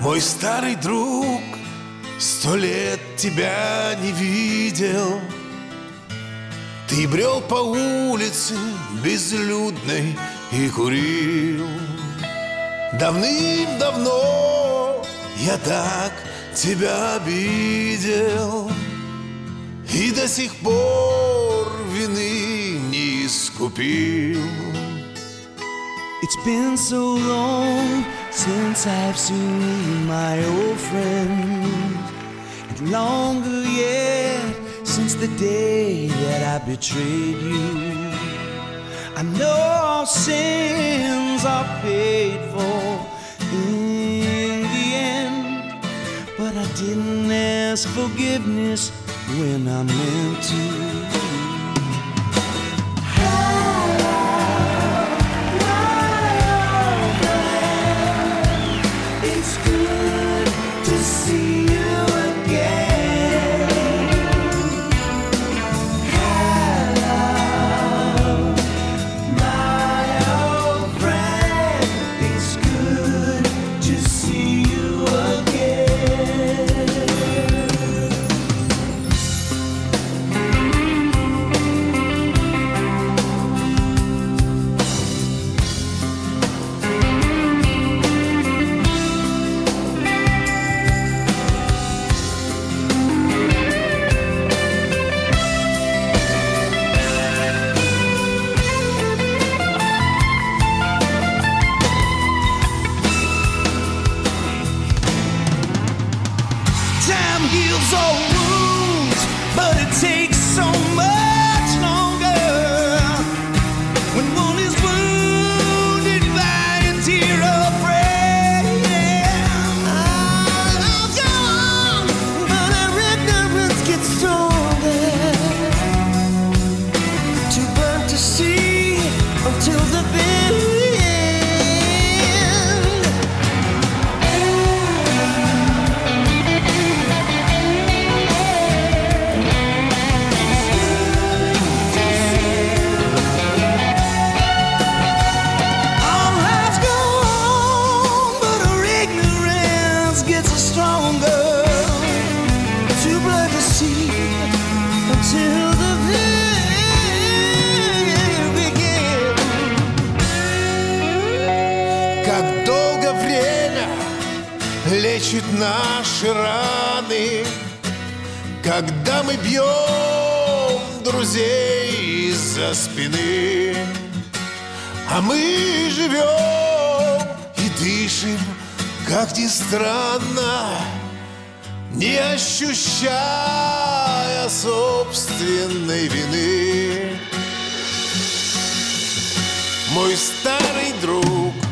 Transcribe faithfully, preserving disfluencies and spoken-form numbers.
Мой старый друг, сто лет тебя не видел. Ты брел по улице безлюдной и курил. Давным-давно я так тебя обидел, и до сих пор вины не искупил. It's been so long since I've seen my old friend, and longer yet since the day that I betrayed you. I know all sins are paid for in the end, but I didn't ask forgiveness when I meant to. Heals all wounds, but it takes so much longer when one is wounded by a tear of rain. I'll go on, but our ignorance gets stronger, too burnt to see until the very Как долго время лечит наши раны, когда мы бьем друзей из-за спины, а мы живем и дышим, как ни странно, не ощущая собственной вины. Мой старый друг,